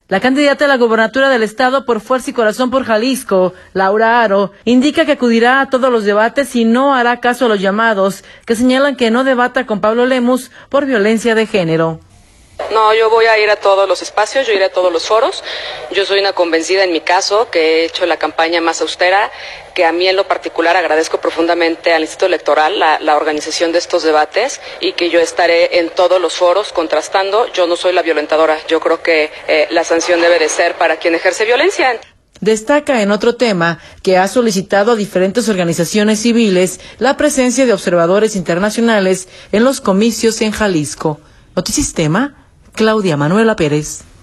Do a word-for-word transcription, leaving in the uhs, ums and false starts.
La candidata a la gobernatura del estado por Fuerza y Corazón por Jalisco, Laura Aro, indica que acudirá a todos los debates y no hará caso a los llamados que señalan que no debata con Pablo Lemus por violencia de género. No, yo voy a ir a todos los espacios, yo iré a todos los foros. Yo soy una convencida en mi caso, que he hecho la campaña más austera, que a mí en lo particular agradezco profundamente al Instituto Electoral la, la organización de estos debates y que yo estaré en todos los foros contrastando. Yo no soy la violentadora, yo creo que eh, la sanción debe de ser para quien ejerce violencia. Destaca en otro tema que ha solicitado a diferentes organizaciones civiles la presencia de observadores internacionales en los comicios en Jalisco. Notisistema, Claudia Manuela Pérez.